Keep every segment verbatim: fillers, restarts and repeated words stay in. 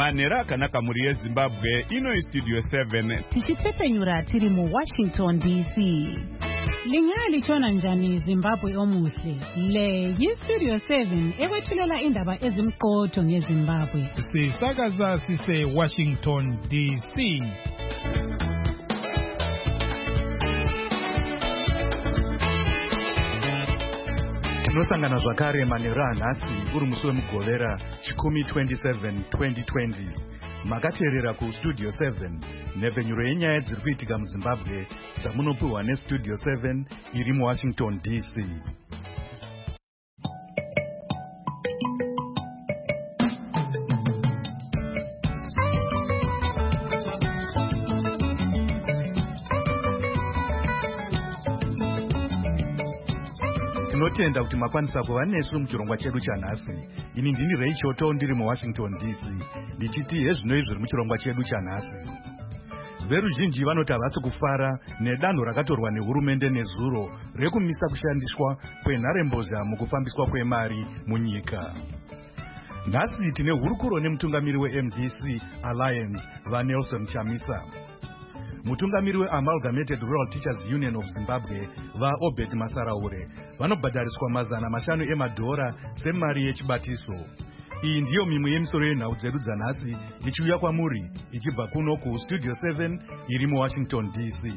Manera kanaka muri yeZimbabwe ino Studio seven. Tichitepenyura tiri mu Washington D C. Lingali chona njani Zimbabwe omuhle. Le yi Studio seven ewethulela indaba ezimqotho ngeZimbabwe. Sisakaza sise Washington D C. Tinosangana zvakare Manera nhasi uri musi wemugovera chikumi twenty-seven twenty twenty. Makateerera ku Studio seven nepfenyuro yenyaya dziri kuitika muZimbabwe dzamunopiwa neStudio seven iri muWashington D C. Tinotenda kuti makwanisa kuva nesu muchirongwa chedu chanhasi. Ini ndini Ray Choto ndiri muWashington D C ndichiti hezvinoi zviri muchirongwa chedu chanhasi. Veruzhinji vanoti havasi kufara nedanho rakatorwa nehurumende nezuro rekumisa kushandiswa kwenharembozha mukufambiswa kwemari munyika. Nhasi tine hurukuro nemutungamiri weM D C Alliance vaNelson Chamisa. Mutungamiri weAmalgamated Rural Teachers Union of Zimbabwe vaObed Masaraure vanobhadhariswa mazana mashanu emadhora semari yechibatiso. Iyi ndiyo mimwe yemisoro yenhau dzedu dzanhasi ichiuya kwamuri ichibva kuno ku Studio seven iri muWashington D C.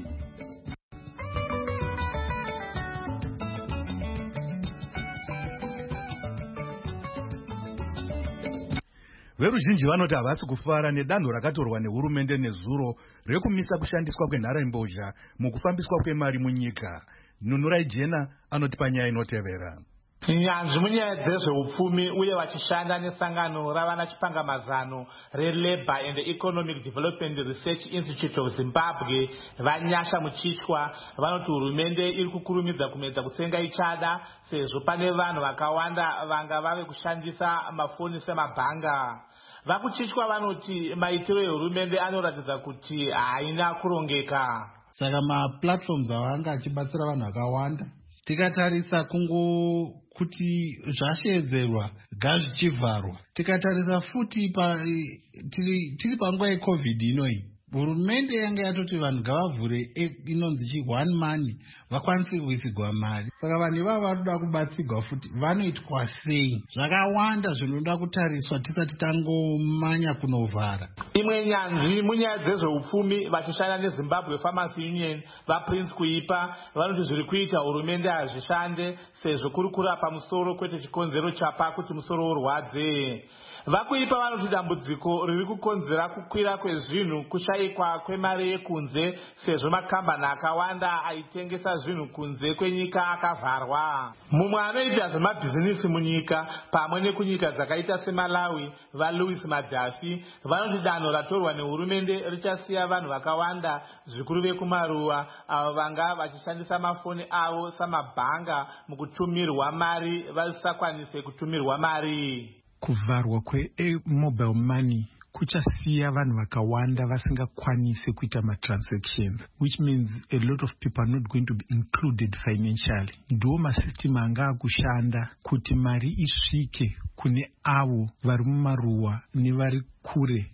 Veruzhinji vanoti havasi kufara nedanho rakatorwa nehurumende nezuro rekumisa kushandiswa kwenharembozha mukufambiswa kwemari munyika. Nunurai Jena anoti panyaya inotevera. Nyanzvi munyaya dzezveupfumi uye vachishanda nesangano ravana chipangamazano reLabour and Economic Development Research Institute of Zimbabwe vanyasha muchitwa vanoti hurumende iri kukurumidza kumedza kutsenga ichada sezvo pane vanhu vakawanda vanga vave kushandisa mafoni semabhanga. Vakuchitwa vanoti maitiro ehurumende anoratidza kuti haina kurongeka. Saka maplatforms avanga achibatsira vanhu vakawanda. Tikatarisa kungo kuti zvashedzerwa gazvichivharwa. Tikatarisa futi pa tiri, tiri panguva yeCovid inoi. Hurumende yanga yatoti vanhu ngavavhure inonzi chi one money vakwanise kuisigwa mari. Saka vanhu ivavo vanoda kubatsigwa futi vanoitwa sei? Zvakawanda zvinoda kutariswa tisati tangomanya kunovhara. Imwe nyanzvi munyaya dzezveupfumi vachishanda neZimbabwe Farmers Union vaPrince Kuipa vanoti zviri kuita hurumende hazvishande sezvo kuri kurapa musoro kwete chikonzero chapa kuti musoro urwadze. Vakuipa vanoti dambudziko riri kukonzera kukwira kwezvinhu kushayikwa kwemari yekunze sezvo makambani akawanda aitengesa zvinhu kunze kwenyika akavharwa. Mumwe anoita zvemabhizinisi munyika pamwe nekunyika dzakaita seMalawi vaLouis Madafi vanoti danho ratorwa nehurumende richasiya vanhu vakawanda zvikuru vekumaruwa avo vanga vachishandisa mafoni avo samabhanga mukutumirwa mari vasakwanise kutumirwa mari. Kuvharwa kwe-mobile money kuchasiya vanhu vakawanda vasingakwanise kuita matransactions, which means a lot of people are not going to be included financially. Ndiwo masystem anga akushanda kuti mari isvike kune avo vari mumaruwa nevari kure.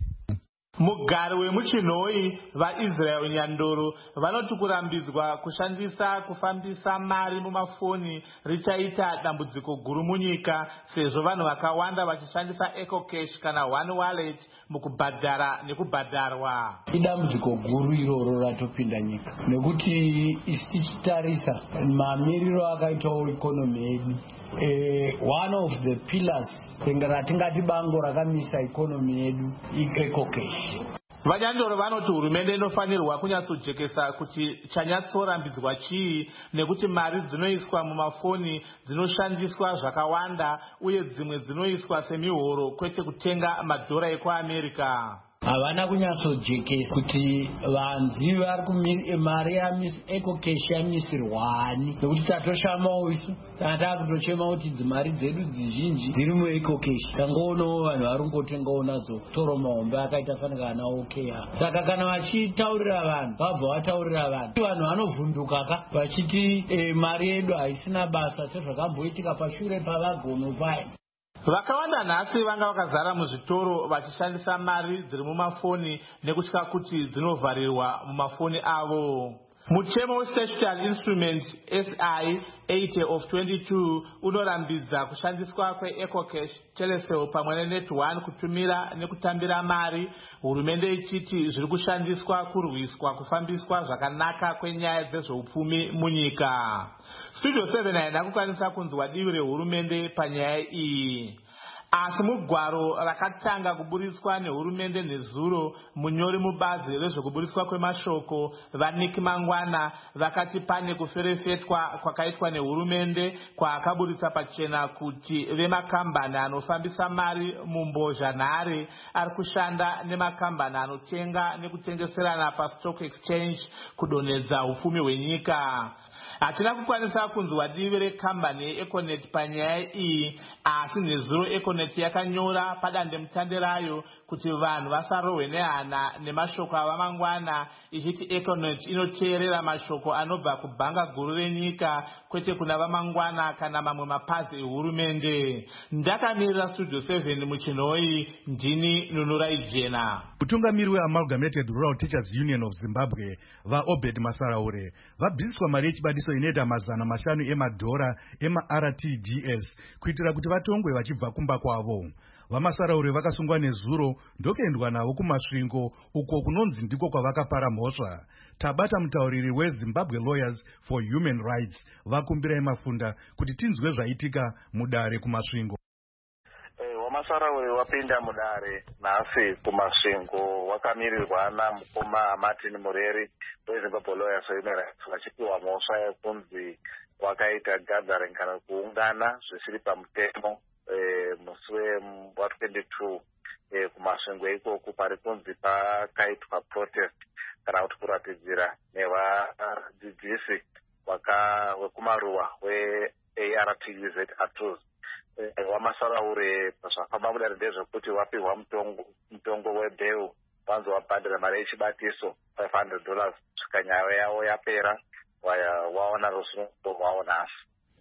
Mugari wemuchinhoi vaIsrael Nyandoro vanoti kurambidzwa kushandisa kufambisa mari mumafoni richaita dambudziko guru munyika sezvo vanhu vakawanda vachishandisa EcoCash kana One Wallet mukubhadhara nekubhadharwa. Idambudziko guru iroro ratopinda nyika nekuti tichitarisa mamiriro akaitawo ikonomi yedu. Uh, one of the pillars ratingati bango rakamisa ikonomi yedu iEcoCash. Vanyandoro vanoti hurumende inofanirwa kunyatsojekesa kuti chanyatsorambidzwa chii nekuti mari dzinoiswa mumafoni dzinoshandiswa zvakawanda uye dzimwe dzinoiswa semihoro kwete kutenga madhora ekuAmerica. Havana kunyatsojekesa kuti vanzi vari mari yaEcoCash yamisirwani nekuti tatoshamawo isu kana takutochema kuti dzimari dzedu dzizhinji dziri muEcoCash. Tangoonawo vanhu vari kungotengawo nadzo toro mahombe akaita fanaka okea. Saka kana vachitaurira vanhu vabva vataurira vanhu vanhu vanovhunduka ka vachiti eh, mari yedu haisina basa sezvakamboitika pashure pavagono paya. Vakawanda nhasi vanga vakazara muzvitoro vachishandisa mari dziri mumafoni nekutya kuti dzinovharirwa mumafoni avo. Mutemo westatutory instrument S I eighty of twenty-two unorambidza kushandiswa kweEcocash, Telecel pamwe neNet one kutumira nekutambira mari, hurumende ichiti zviri kushandiswa kurwiswa kufambiswa zvakanaka kwenyaya dzezveupfumi munyika. Studio seven haina kukwanisa kunzwa divi rehurumende panyaya iyi. Asi mugwaro rakatanga kuburitswa nehurumende nezuro, munyori mubazi rezvekuburitswa kwemashoko vaNick Mangwana vakati pane kuferefetwa kwakaitwa nehurumende kwaakaburitsa pachena kuti vemakambani anofambisa mari mumbozhanhare ari kushanda nemakambani anotenga nekutengeserana pastock exchange kudonhedza upfumi hwenyika. Hatina kukwanisa kunzwa divi rekambani yeEconet panyaya iyi, asi nezuro Econet yakanyora padandemutande rayo kuti vanhu vasarohwe nehana nemashoko avamangwana, ichiti Econet inoteerera mashoko anobva kubhanga guru renyika kwete kuna vamangwana kana mamwe mapazi ehurumende. Ndakamirira Studio seven muchinoi, ndini Nunurai Jena. Mutungamiri weAmalgamated Rural Teachers Union of Zimbabwe vaObed Masaraure vabviswa mari yechibadiso inoita mazana mashanu emadhora ema-R T G S kuitira kuti vatongwe vachibva kumba kwavo. Vamasaraure vakasungwa nezuro ndokuendwa navo kumasvingo uko kunonzi ndiko kwavakapara mhosva. Tabata mutauriri weZimbabwe Lawyers for Human Rights vakumbirai Mafunda kuti tinzwe zvaitika mudare kumasvingo. Wamasaraure wapinda mudare nhasi kumasvingo wakamirirwa namukoma Martin Mureri weZimbabwe Lawyers for Human Rights vachipiwa mhosva yekunzi wakaita gathering kana kuungana zvisiri pamutemo musi wa twenty-two kumasvingo ikoko pari kunzi pakaitwa protest kana kuti kuratidzira nevadzidzisi wekumaruwa we-A R T U Z Atos. Wamasaraure zvafamba mudare ndezvekuti wapihwa mutongo webheu vanzi wabhadhira mari yechibatiso five hundred dollars kusvika nyaya yavo yapera waona ruzivo rwavo nhasi.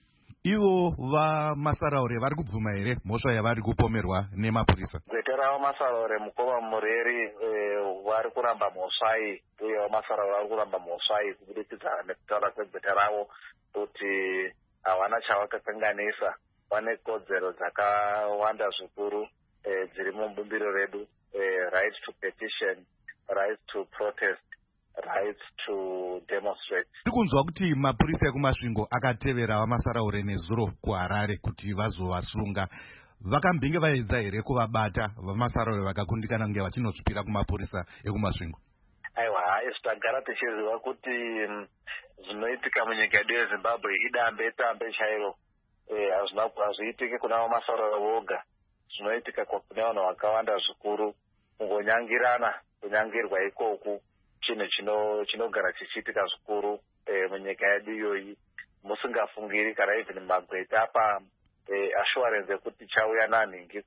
Ivo vaMasaraure vari kubvuma here mhosva yavari kupomerwa nemapurisa? Gwete ravo Masaraure mukoma Mureri vari kuramba mhosva iyi, uye vaMasaraure vari kuramba mhosva iyi kubudikidza nekutaura kwegwete ravo kuti havana chavakakanganisa. Vane kodzero dzakawanda zvikuru dziri mubumbiro redu, right to petition, right to protest, right to demonstrate. Tiri kunzwa kuti mapurisa ekumasvingo akatevera vaMasaraure nezuro kuHarare kuti vazovasunga. Vakambinge vaedza here kuvabata vaMasaraure vakakundikana kunge vachinozvipira kumapurisa ekumasvingo? Aiwa, isi tagara tichiziva kuti zvinoitika munyika yedu yeZimbabwe idambe tambe chairo. Hazviitike kuna vaMasaraure voga, zvinoitika kune vanhu vakawanda zvikuru. Kungonyangirana kunyangirwa ikoku chinhu chinogara chichiitika zvikuru munyika yedu iyoyi, musingafungiri kana even magweta apa assurance yekuti chauya nanhingi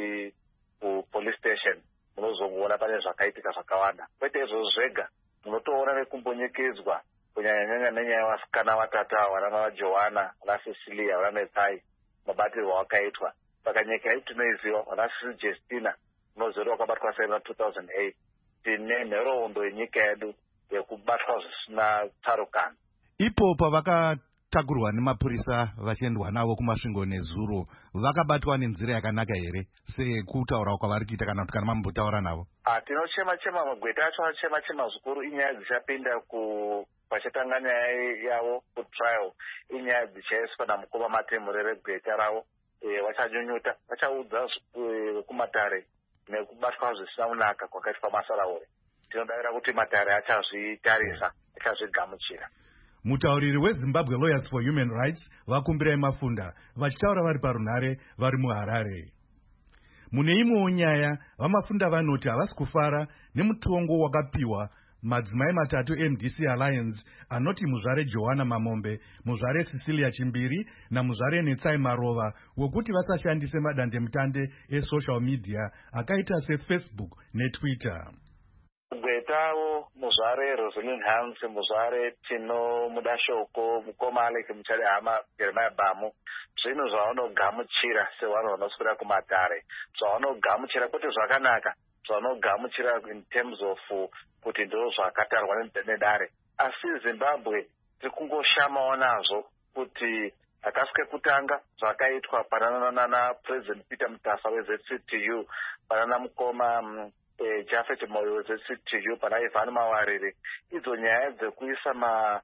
kupolice station munozongoona pane zvakaitika zvakawanda. Kwete izvozvo zvega, munotoona nekumbonyekedzwa kunyanyanyanya nenyaya yevasikana vatatu ava, vana vaJohana, vana Cecilia, vana Metsai, mabatirwo akaitwa. Saka nyika yedu tinoiziva, vana Sisi Justina munoziva wakabatwa sei two thousand eight. Tine nhoroondo yenyika yedu yekubatwa zvisina tsarukano. Ipo pavakatakurwa nemapurisa vachiendwa navo kumasvingo nezuro, vakabatwa nenzira yakanaka here sekutaura kwavari kuita kana kuti kana mambotaura navo? Tinochema chema, magweta acho achema chema zvikuru. Inyaya dzichapinda ku pachatanga nyaya yavo kutrial, inyaya dzichaiswa namukoma Martin Mureri gweta ravo. Vachanyunyuta, vachaudza kumatare nekubatwa zvisina kunaka kwakaitwa Masaraure. Tinodavira kuti matare achazvitarisa, achazvigamuchira. Mutauriri weZimbabwe Lawyers for Human Rights vakumbirai Mafunda vachitaura vari parunhare vari muHarare. Mune imwewo nyaya, vaMafunda vanoti havasi kufara nemutongo wakapiwa madzimai matatu M D C Alliance anoti muzvare Johanna Mamombe, muzvare Cecilia Chimbiri namuzvare Netsai Marova wekuti vasashandise madandemutande esocial media akaita seFacebook neTwitter. Gweta tawo muzvare Rosalind Hans, muzvare Tino Mudashoko, mukoma Alex Muchare Hama, Jeremiah Bamu, zvinhu zvavanogamuchira sevanhu vanoswera kumatare, zvavanogamuchira kuti zvakanaka, zvavanogamuchira in terms of kuti ndo zvakatarwa nedare. Asi Zimbabwe tiri kungoshamawo nazvo kuti akasike kutanga zvakaitwa panana na President Peter Mutasa we-Z C T U, panana mukoma um, eh, Japhet Moyo we-Z C T U, pana Ivan Mawarire, idzo nyaya dzekuisa ma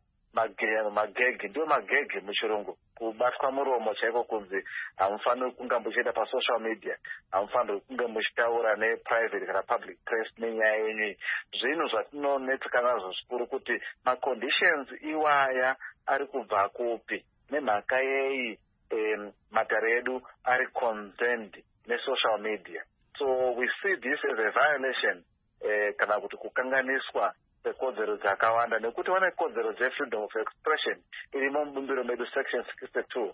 magegi ndio magegi muchirungu, kubatwa muromo chaiko kunzi hamufaniri kunge muchienda pasocial media, hamufaniri kunge muchitaura neprivate kana public press nenyaya yenyu. Zvinhu zvatinonetseka nazvo zvikuru kuti maconditions iwaya ari kubva kupi, nemhaka yei um, matare edu ari concerned nesocial media. So we see this as a violation eh, kana kuti kukanganiswa kwekodzero dzakawanda, nekuti vane kodzero dze-freedom of expression irimo mubumbiro medu section sixty-two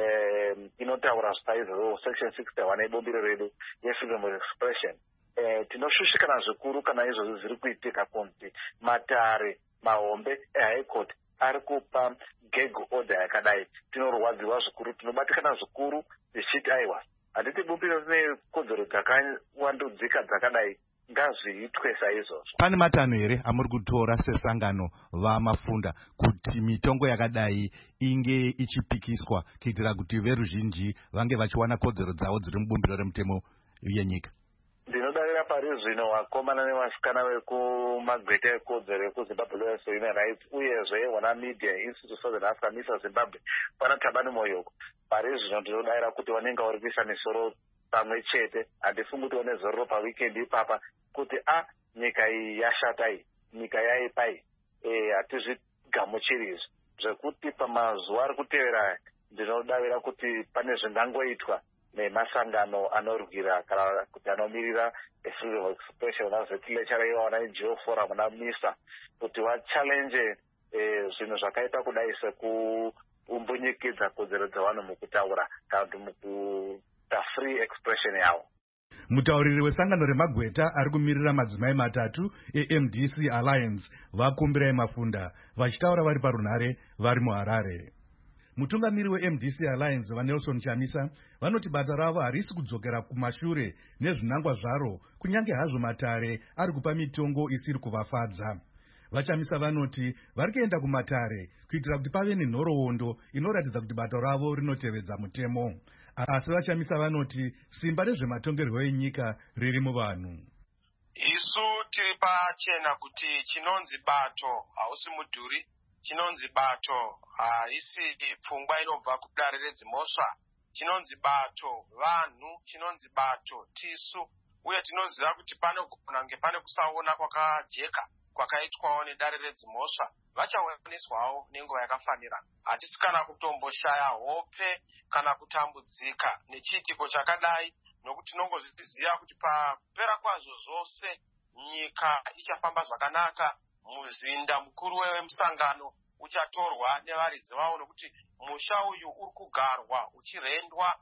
um, inotaura zvaizvo section sixty-one yebumbiro redu ye-freedom of expression. Eh, tinoshushikana zvikuru kana izvozvo zviri kuitika kunzi matare mahombe ehigh court ari kupa gag order yakadai. Tinorwadziwa zvikuru, tinobatikana zvikuru tichiti aiwa handiti bumbiro rine kodzero dzakawandudzika dzakadai, ngazviitwe saizvozvo. Pane matanho here amuri kutora sesangano vamafunda kuti mitongo yakadai inge ichipikiswa kuitira kuti veruzhinji vange vachiwana kodzero dzavo dziri mubumbiro remutemo yenyika? Ndinodarira pari zvino vakomana nevasikana vekumagweta ekodzero ekuZimbabwe Lawyers for Human Rights uyezve wana media institute for the African Miss Zimbabwe pana Thabani Moyoko, pari zvino ndinodarira kuti vanenge vari kuisa misoro pamwe chete. Handifungi kuti vane zororo paweekend ipapa kuti a nyika iyi yashata iyi, nyika yaipa iyi, eh hatizvigamuchiri izvi zvekuti pamazuva ari kutevera ndinodavira kuti pane zvingangoitwa nemasangano anorwira kana kuti anomirira freedom of expression azvetilechara ivaona iGeo Forum na MISA kuti vachallenge eh, zvinhu zvakaita kudai sekuumbunyikidza kodzero dzavanhu mukutaura kana kuti mukuita free expression yavo. Mutauriri wesangano remagweta ari kumirira madzimai matatu e-M D C Alliance vakumbirai mafunda vachitaura vari parunhare vari muHarare. Mutungamiri we-M D C Alliance vaNelson Chamisa vanoti bata ravo harisi kudzokera kumashure nezvinangwa zvaro kunyange hazvo matare ari kupa mitongo isiri kuvafadza. VaChamisa vanoti vari kuenda kumatare kuitira kuti pave nenhoroondo inoratidza kuti bata ravo rinotevedza mutemo. Asi VaChamisa vanoti simba rezvematongerwo enyika riri muvanhu. Isu tiri pachena kuti chinonzi bato hausi mudhuri, chinonzi bato haisi pfungwa inobva kudare redzimhosva, chinonzi bato vanhu, chinonzi bato tisu, uye tinoziva kuti panogona kunge pane kusaona kwakajeka kwakaitwawo nedare redzimhosva. Vachaoneswawo nenguva yakafanira. Hatisi kana kutomboshaya hope kana kutambudzika nechiitiko chakadai, nokuti tinongozviziva kuti papera kwazvo zvose nyika ichafamba zvakanaka, muzinda mukuru wemusangano uchatorwa nevaridzi vavo, nokuti musha uyu uri kugarwa uchirendwa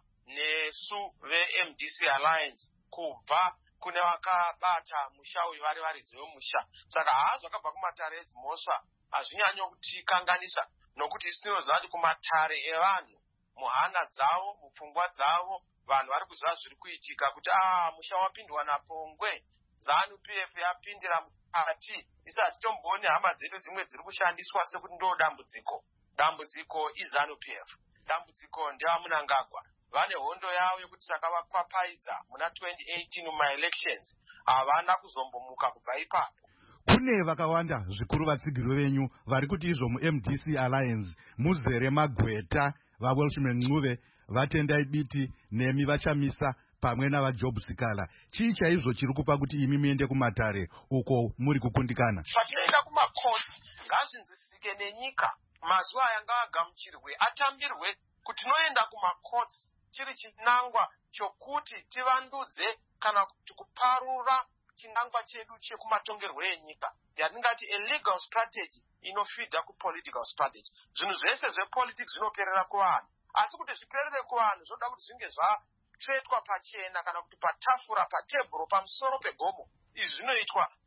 nesu ve-M D C Alliance kubva kune vakabata musha uyu vari varidzi vemusha. Saka haazvo akabva kumatare edzimhosva hazvinyanyo kutikanganisa, nokuti isu tinoziva kuti kumatare evanhu muhana dzavo, mupfungwa dzavo, vanhu vari kuziva zviri kuitika kuti ah musha wapindwa napongwe, ZANU P F yapindira mukati. Isu hatitombooni hama dzedu dzimwe dziri kushandiswa sekuti ndo dambudziko. Dambudziko iZANU P F, dambudziko ndevaMunangagwa. Vane hondo yavo yekuti takavakwapaidza muna twenty eighteen mumaelections, havana kuzombomuka kubva ipapo. Kune vakawanda zvikuru vatsigiro venyu vari kuti izvo mu-M D C Alliance muzere magweta vaWelshman Ncube, vaTendai Biti nemi VaChamisa pamwe navaJob Sikala. Chii chaizvo chiri kupa kuti imi muende kumatare uko muri kukundikana? Patinoenda kumakotsi ngazvinzwisike nenyika, mazuva aya ngaagamuchirwe, atambirwe kuti tinoenda kumakotsi chiri chinangwa chokuti tivandudze kana kuti kuparura chinangwa chedu chekumatongerwo enyika, yatingati a legal strategy inofidha kupolitical strategy. Zvinhu zvese zvepolitics zvinoperera kuvanhu, asi kuti zviperere kuvanhu zvoda kuti zvinge zvatsvetwa pachena kana kuti patafura, patebhuro, pamusoro pegomo. Izvi zvinoitwa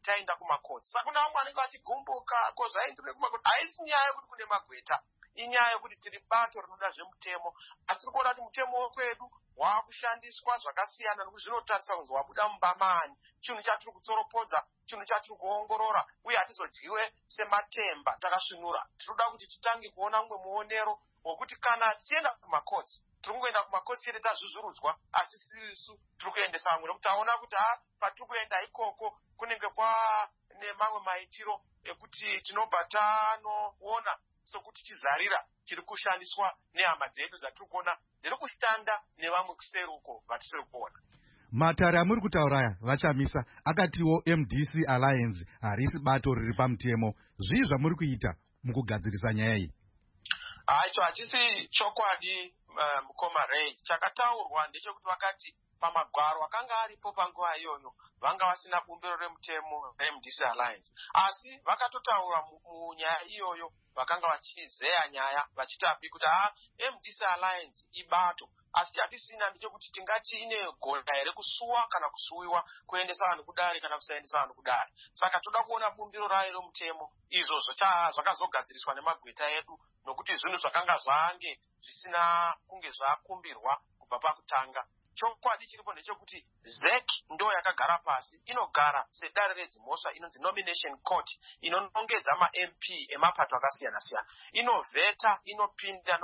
taenda kumakotsi. Saka kuna vamwe vanenge vachigumbuka ko zvaindire kumakotsi. Haisi nyaya yekuti kune magweta, inyaya yekuti tiri bato rinoda zvemutemo, asi tiri kuona kuti mutemo wekwedu waakushandiswa zvakasiyana nokuti zvinotarisa kunzi wabuda mubamani, chinhu chatiri kutsoropodza, chinhu chatiri kuongorora, uye hatizodyiwe sematemba takasvinura. Tinoda kuti titange kuona mumwe muonero wokuti kana tichienda kumakotsi tiri kungoenda kumakotsi chete tazvuzvurudzwa, asi sirisu tiri kuendesa vamwe, nokuti taona kuti ha patiri kuenda ikoko kunenge kwane mamwe maitiro ekuti tinobva tanoona sokuti chizarira chiri kushandiswa nehama dzedu dzatiri kuona dziri kushanda nevamwe kuseri uko vatisiri kuona. Matare amuri kutaura aya vachamisa akatiwo M D C Alliance harisi bato riri pamutemo. Zvii zvamuri kuita mukugadzirisa nyaya iyi? Icho hachisi chokwadi mukoma Ray. Chakataurwa ndechekuti vakati pamagwaro akanga aripo panguva iyoyo vanga vasina bumbiro remutemo M D C Alliance, asi vakatotaura munyaya iyoyo vakanga vachizeya nyaya vachitapi kuti ha M D C Alliance ibato, asi chatisina ndechekuti tingati ine gonda here kusuwa kana kusuwiwa kuendesa vanhu kudare kana kusaendesa vanhu kudare. Saka toda kuona bumbiro rayo romutemo izvozvo zvakazogadziriswa nemagweta edu, nokuti zvinhu zvakanga zvange zvisina kunge zvakumbirwa kubva pakutanga. Chokwadi chiripo ndechekuti Z E C ndo yakagara pasi, inogara sedare redzimhosva inonzi nomination court, inonongedza ma-M P emapato akasiyana siyana, inovheta, inopinda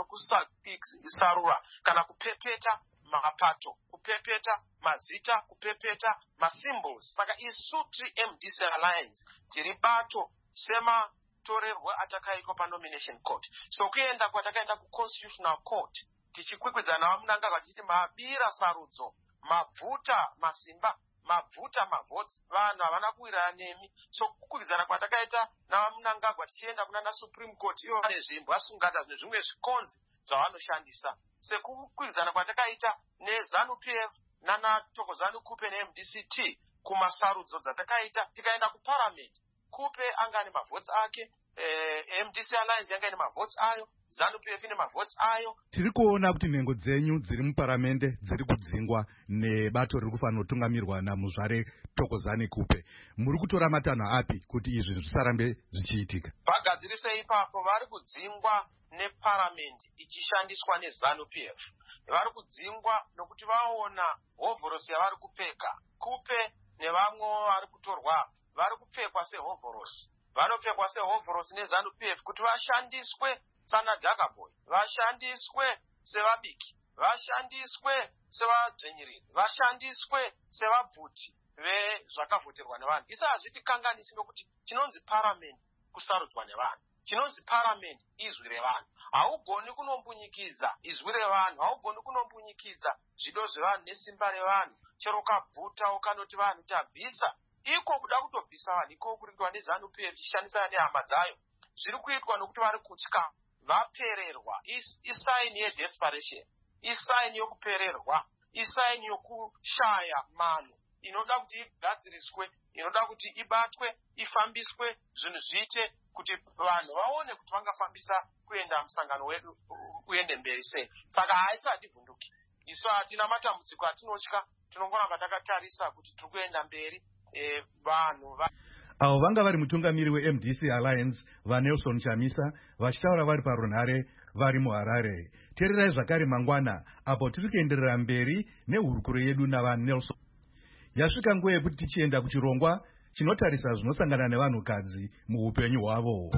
nokusarura kana kupepeta mapato, kupepeta mazita, kupepeta masymbols. Saka isu tiri M D C Alliance tiri bato sema torerwa atakaiko pa nomination court. So kuenda kwatakaenda ku constitutional court tichikwikwidzana vamunanga vachiti mabira sarudzo, mabvuta masimba, mabvuta mavhotsi, vanhu havana kuwirana nemi. So kukwikwidzana kwatakaita navamunangagwa tichienda kuna Supreme Court, ivo vane zvimbwa sungata zvine zvimwe zvikonzi zvavanoshandisa. Sekukwidzana kwatakaita neZANU P F nana Thokozani Kupe neM D C T kumasarudzo dzatakaita, tikaenda kuparliament Kupe anga ane mavhotsi ake, eh, M D C Alliance yanga ine mavhotsi ayo, ZANU P F ine mavhotsi ayo. Tiri kuona kuti nhengo dzenyu dziri muparamente dziri kudzingwa nebato riri kufanira kutungamirwa naMuzvare Thokozani Kupe. Muri kutora matanho api kuti izvi zvisarambe zvichiitika? Vagadzirise ipapo vari kudzingwa neparamendi ichishandiswa neZANU P F. Vari kudzingwa nokuti vaona hovhorosi yavari kupfeka. Kupe nevamwe vari kutorwa vari kupfekwa sehovhorosi. Vanopfekwa sehovhorosi neZANU P F kuti vashandiswe sana Dhakaboy, vashandiswe sevabiki, vashandiswe sevadzvenyiriri, vashandiswe sevabvuti vezvakavhutirwa nevanhu. Isa hazviti kanganisi nokuti chinonzi parliament kusarudzwa nevanhu, chinonzi parliament izwi revanhu. Haugoni kunombunyikidza izwi revanhu, haugoni kunombunyikidza zvido zvevanhu nesimba revanhu. Chero ukabvuta ukanoti vanhu tabvisa, iko kuda kutobvisa vanhu iko kuringwa neZANU P F ichishandisana nehama dzayo, zviri kuitwa nokuti vari kutya, vapererwa. Isaini yedesperation, isaini yokupererwa, isaini yokushaya mano, inoda kuti igadziriswe, inoda kuti ibatwe, ifambiswe, zvinhu zviite kuti vanhu vaone kuti vangafambisa kuenda musangano wedu uende mberi sei. Saka haisati vhunduki. Isu hatina matambudziko atinotya, tinongoramba takatarisa kuti tiri kuenda mberi. E, vanhu va avo vanga vari mutungamiri weM D C Alliance vaNelson Chamisa vachitaura vari parunhare vari muHarare. Teererai zvakare mangwana apo tiri kuenderera mberi nehurukuro yedu navaNelson. Yasvika nguva yekuti tichienda kuchirongwa chinotarisa zvinosangana nevanhukadzi muupenyu hwavo.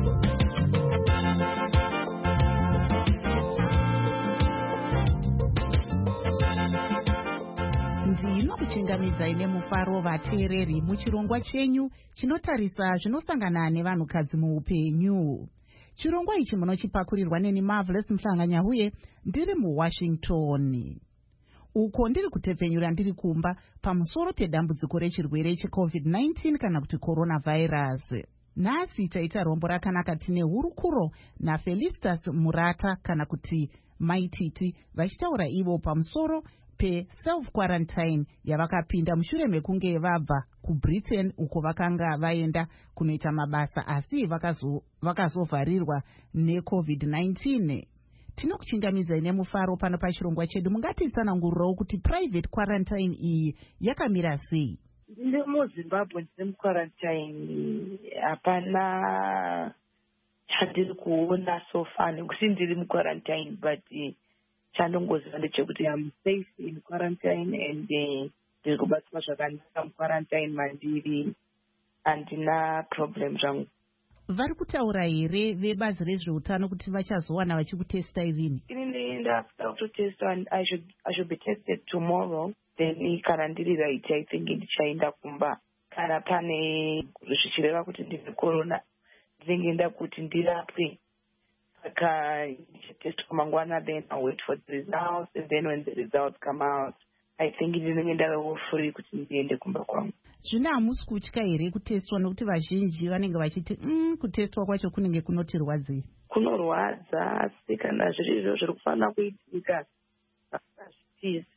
ndinokuchingamidzai nemufaro vateereri muchirongwa chenyu chinotarisa zvinosangana nevanhukadzi muupenyu. Chirongwa ichi munochipakurirwa neni Marvelous Mhlanganya uye ndiri muWashington, uko ndiri kutepfenyura ndiri kumba pamusoro pedambudziko rechirwere checovid nineteen kana kuti coronavirus. Nhasi taita rombo rakanaka tine hurukuro naFelicitas Murata kana kuti Maititi vachitaura ivo pamusoro pe-self quarantine yavakapinda mushure mekunge vabva kuBritain uko vakanga vaenda kunoita mabasa asi vakazovharirwa necovid nineteen. Tinokuchingamidzai nemufaro pano pachirongwa chedu. Mungatitsanangurirawo kuti private quarantine iyi yakamira sei? ndiri muzimbabwe ndiri muquarantine hapana chandiri kuona so far nekuti ndiri muquarantine but chandongoziva ndechekuti am safe in quarantine and ndiri kubatsirwa zvakanaka muquarantine mandiri handina problem zvangu. Vari kutaura here vebazi rezveutano kuti vachazowana vachikutestai rini? Ini ndakuda kutotestwa and I should, I should be tested tomorrow. Then kana ndiri right I think ndichaenda kumba. Kana pane zvichireva kuti ndine corona ndinenge kuti ndirapwe. Saka ndichatestwa mangwana, then I'll wait for the results, and then when the results come out I think ndinenge ndava free kuti ndiende kumba kwangu. Zvino hamusi kutya here kutestwa nekuti vazhinji vanenge vachiti mm, kutestwa kwacho kunenge kunotirwadzei? Kunorwadza asi kana zviri izvo zviri kufanira kuitika hazvitizi.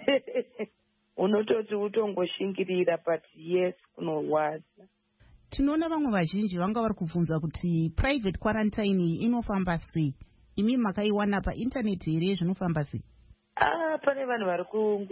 Unototi utongoshingirira but yes kunorwadza. Tinoona vamwe vazhinji vanga vari kubvunza kuti private quarantine inofamba sei? Imi makaiwana paintaneti here zvinofamba sei? Ah, pane vanhu vari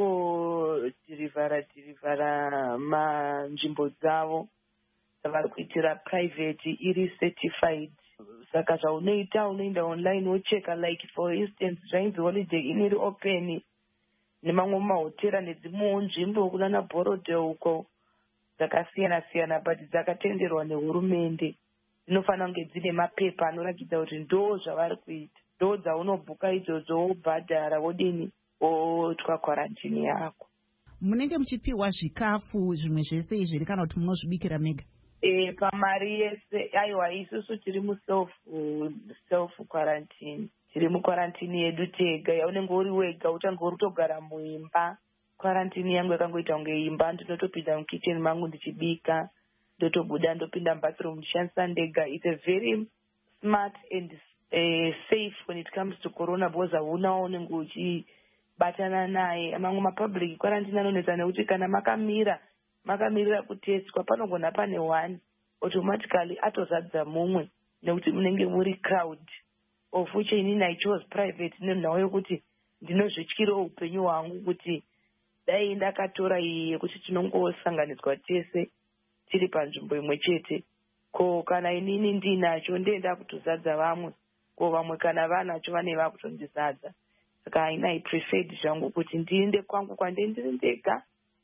kungodhirivhara dhirivhara manzvimbo dzavo vari kuitira private iri certified. Saka zvaunoita unoenda online wocheka, like for instance zvainzi holiday inn iri open nemamwe mahotera nedzimwewo nzvimbo kunana Borodhe uko dzakasiyana siyana but dzakatenderwa nehurumende dzinofanira kunge dzine mapepa anoratidza kuti ndo zvavari kuita, ndo dzaunobhuka idzodzo wobhadhara wodini wotwa quarantine yako. Munenge muchipiwa zvikafu zvimwe zvese izvi kana kuti munozvibikira mega? E, pamari yese. Aiwa, isusu tiri muself self quarantine, tiri muquarantine yedu tega. Yaunenge uri wega uchange uri kutogara muimba. Quarantine yangu yakangoita kunge imba, ndinotopinda mukitchen mangu ndichibika, ndotobuda ndopinda mubathroom ndishandisa ndega. It's a very smart and uh, safe when it comes to corona because hauna unenge uchibatana naye. Mamwe mapublic quarantine anonetsa nekuti kana makamira makamirira kutestwa panogona pane one automatically atozadza mumwe nekuti munenge muri crowd. Of which inini I chose private nenhau yokuti ndinozvityira upenyu hwangu kuti dai ndakatora iyi yekuti tinongosanganidzwa tese tiri panzvimbo imwe chete, ko kana inini ndinacho ndenda kutozadza vamwe, ko vamwe kana vanacho vane vakutondizadza. Saka haina I preferred zvangu kuti ndiende kwangu kwande ndiri ndega,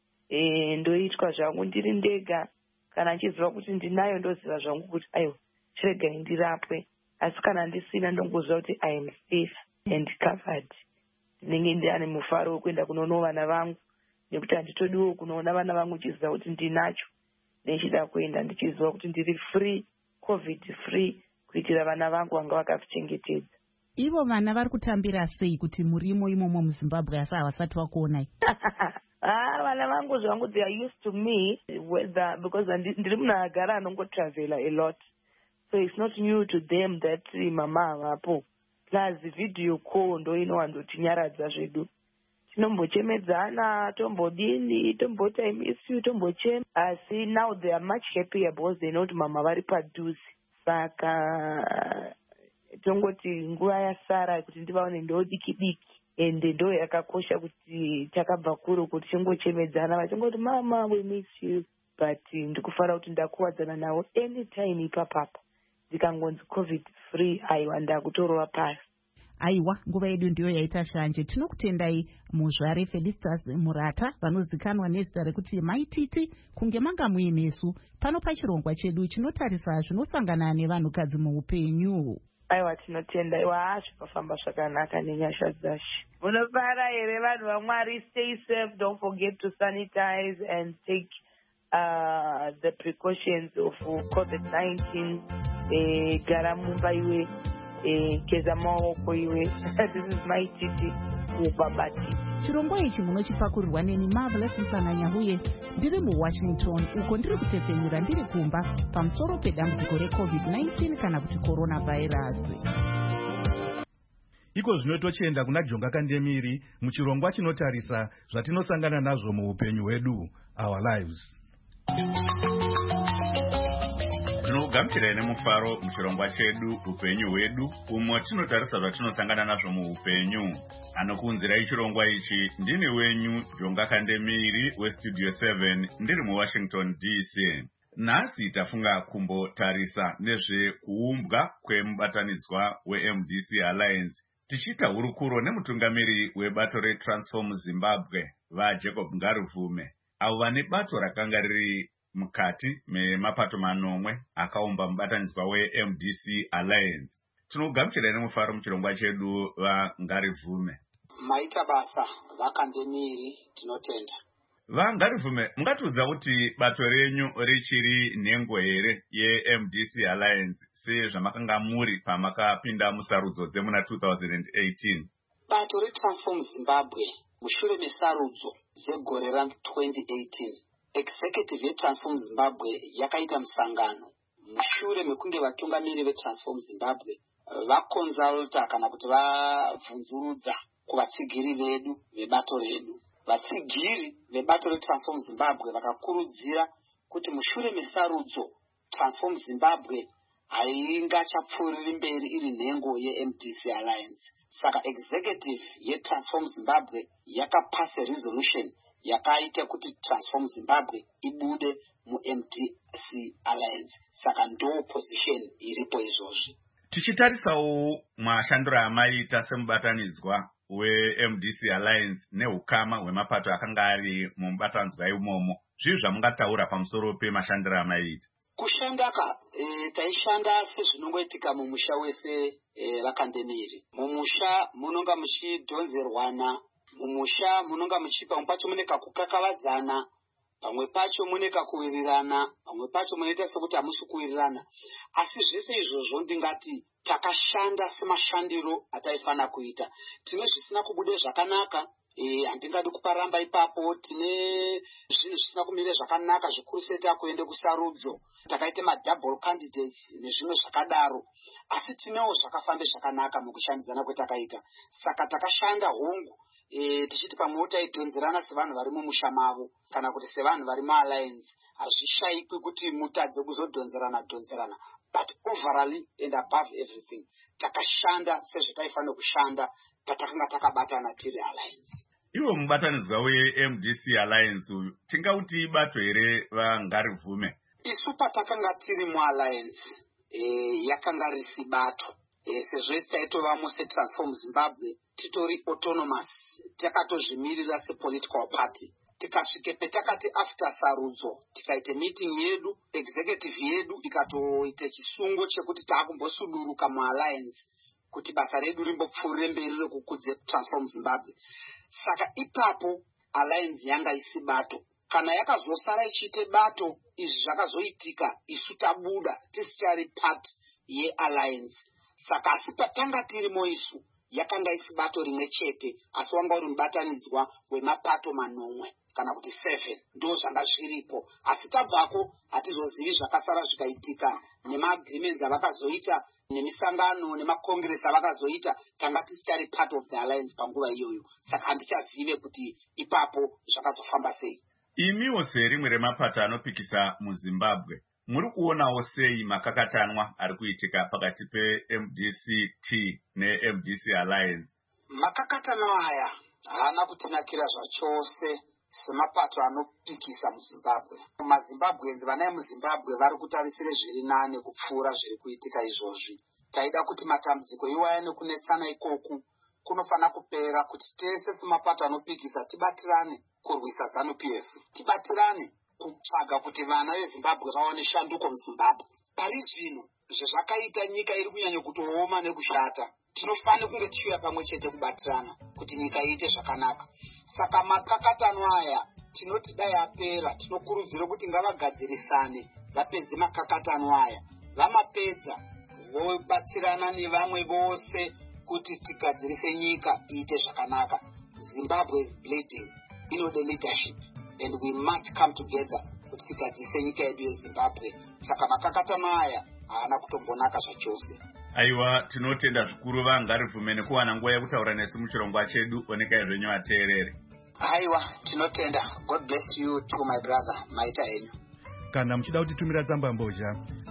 e, ndoitwa zvangu ndiri ndega. Kana nchiziva kuti ndinayo ndoziva zvangu kuti aiwa chiregai ndirapwe, asi kana ndisina ndongoziva kuti I am safe and covered. Ndinenge ndane mufaro wekuenda kunoona vana vangu nekuti handitodiwo kunoona vana vangu chiziva kuti ndinacho, nechida kuenda ndichiziva kuti ndiri free, covid free, kuitira vana vangu vanga vakazvichengetedza. Ivo vana vari kutambira sei kuti murimo imomo muZimbabwe asi havasati vakuonai? Ah, vana vangu zvangu they are used to me whether because ndiri munhu agara anongotravela a lot, so it's not new to them that mama havapo. Plus video call ndo inowanzotinyaradza zvedu, tinombochemedzana tombodini tomboti I miss you tombochema, asi now they are much happier because they know kuti mama vari padhuze. Saka tongoti nguva yasara kuti ndivaone ndodiki diki, ende ndo yakakosha kuti takabva kuro kuti tingochemedzana vachingoti mama we miss you, but ndikufara kuti ndakuwadzana navo anytime ipapapa. Ndikangonzi covid free aiwa ndakutorova pasi. Aiwa, nguva yedu ndiyo yaita shanje. Tinokutendai muzvare Felicitas Murata vanozikanwa nezita rekuti maititi kunge manga muinesu pano pachirongwa chedu chinotarisa zvinosangana nevanhukadzi muupenyu. Aiwa, tinotenda. Iwa zvakafamba zvakanaka nenyasha dzashe. Munofara here vanhu vaMwari, stay safe, don't forget to sanitize and take uh, the precautions of covid nineteen. Eh, gara mumba iwe, eh, geza maoko iwe. This is my titi ubabati. Chirongwa ichi munochipakurirwa neni Marvelous Msanganyahuye ndiri muWashington, uko ndiri kutepfenyura ndiri kumba pamusoro pedambudziko recovid nineteen kana kuti coronavirus. Iko zvino tochienda kuna Jonga Kandemiri muchirongwa chinotarisa zvatinosangana nazvo muupenyu hwedu, our lives. Tinogamuchira nemufaro muchirongwa chedu upenyu hwedu umwe tinotarisa zvatinosangana nazvo muupenyu. Anokuunzirai chirongwa ichi ndini wenyu Jonga Kandemiri westudio seven ndiri muWashington D C. Nhasi tafunga kumbotarisa nezvekuumbwa kwemubatanidzwa weM D C Alliance, tichita hurukuro nemutungamiri webato reTransform Zimbabwe vaJacob Ngaruvume, avo vane bato rakanga riri mukati memapato manomwe akaumba mubatanidzwa weM D C Alliance. Tinogamuchira nemufaro muchirongwa chedu vaNgaruvume. Maita basa vaKandemiri, tinotenda. VaNgaruvume, mungatiudza kuti bato renyu richiri nhengo here yeM D C Alliance sezvamakanga muri pamakapinda musarudzo dzemuna two thousand eighteen? Bato reTransform Zimbabwe mushure mesarudzo dzegore ra twenty eighteen, executive yeTransform Zimbabwe yakaita musangano mushure mekunge vatungamiri veTransform Zimbabwe vakonzalta kana kuti vabvunzurudza kuvatsigiri vedu vebato redu. Vatsigiri vebato reTransform Zimbabwe vakakurudzira kuti mushure mesarudzo Transform Zimbabwe haingachapfuuriri mberi iri nhengo yeM D C Alliance. Saka executive yeTransform Zimbabwe yakapasa resolution yakaita kuti Transform Zimbabwe ibude muM D C Alliance. Saka ndo position iripo izvozvi. Tichitarisawo mashandiro amaita semubatanidzwa weM D C Alliance nehukama hwemapato akanga ari mubatanidzwa imomo, zvii zvamungataura pamusoro pemashandiro amaita? Kushandaka e, taishanda sezvinongoitika mumusha wese e, vaKandemiri. Mumusha munonga muchidhonzerwana, mumusha munonga muchipa, pamwe pacho mune kakukakavadzana, pamwe pacho mune kakuwirirana, pamwe pacho munoita sekuti hamusi kuwirirana. Asi zvese izvozvo ndingati takashanda semashandiro ataifana kuita. Tine zvisina kubude zvakanaka, e, handingadi kuparamba ipapo. Tine zvinhu zvisina kumire zvakanaka, zvikuru seta kuende kusarudzo. Takaita madouble candidates nezvimwe zvakadaro. Asi tinewo zvakafambe zvakanaka mukushandidzana kwetakaita. Saka takashanda hongu. E, tichiti pamwe taidhonzerana sevanhu vari mumusha mavo kana kuti sevanhu vari mualliance, hazvishaikwi kuti mutadze kuzodhonzerana dhonzerana, but overally and above everything takashanda sezvataifanira kushanda patakanga takabatana tiri alliance. Iwo mubatanidzwa weM D C Alliance uyu tingauti bato here vaNgaruvume? Isu patakanga tiri mualliance e, yakanga risi bato. E, sezvo taitova seTransform Zimbabwe titori autonomous, takatozvimirira sepolitical party. Tikasvike petakati after sarudzo tikaite meeting yedu, executive yedu ikatoite chisungo chekuti taakumbosuduruka mualliance kuti basa redu rimbopfuurire mberi rekukudze Transform Zimbabwe. Saka ipapo alliance yanga isi bato. Kana yakazosara ichiite bato, izvi zvakazoitika isu tabuda tisichari part yealliance. Saka asi patanga tirimo isu yakanga isi bato rimwe chete, asi wanga uri mubatanidzwa wemapato manomwe kana kuti seven, ndo zvanga zviripo. Asi tabvako hatizozivi zvakasara zvikaitika nemaagreements avakazoita nemisangano nemakongress avakazoita, tanga tisichari part of the alliance panguva iyoyo. Saka handichazive kuti ipapo zvakazofamba sei. Imiwo serimwe remapato anopikisa muZimbabwe, muri kuonawo sei makakatanwa ari kuitika pakati peM D C T neM D C Alliance? Makakatanwa aya haana kutinakira zvachose semapato anopikisa muZimbabwe. MaZimbabweans vana vemuZimbabwe vari kutarisire zviri nane kupfuura zviri kuitika izvozvi. Taida kuti matambudziko iwaya nekunetsana ikoku kunofana kupera, kuti tese semapato anopikisa tibatirane kurwisa ZANU P F, tibatirane kutsvaga kuti vana veZimbabwe vaone shanduko muZimbabwe. Pari zvino zvezvakaita nyika iri kunyanya kutooma nekushata, tinofanira kunge tichiuya pamwe chete kubatirana kuti nyika iite zvakanaka. Saka makakatanwa aya tinoti dai apera, tinokurudzira kuti ngavagadzirisane, vapedze makakatanwa aya. Vamapedza vobatsirana nevamwe vose kuti tigadzirise nyika iite zvakanaka. Zimbabwe is bleeding, inode leadership, and we must come together kuti tigadzirise nyika yedu yeZimbabwe. Saka makakatanwa aya haana kutombonaka zvachose. Aiwa, tinotenda zvikuru vaNgaruvume nekuwana nguva yekutaura nesu muchirongwa chedu. Onekai zvenyu vateereri. Aiwa, tinotenda. God bless you too, my brother. Maita enyu. Kana muchida kutitumira tsamba mbozha,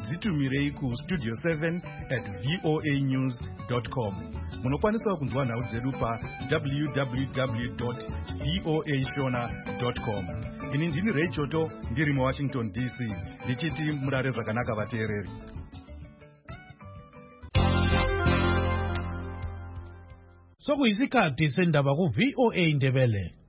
dzitumirei kustudio seven at voa news dot com. Munokwanisa kunzwa nhau dzedu pa w w w dot voa shona dot com. Ini ndini Ray Choto ndiri muWashington D C ndichiti murare zvakanaka vateereri. Sokuyisikhathi sendaba ku V O A Ndebele.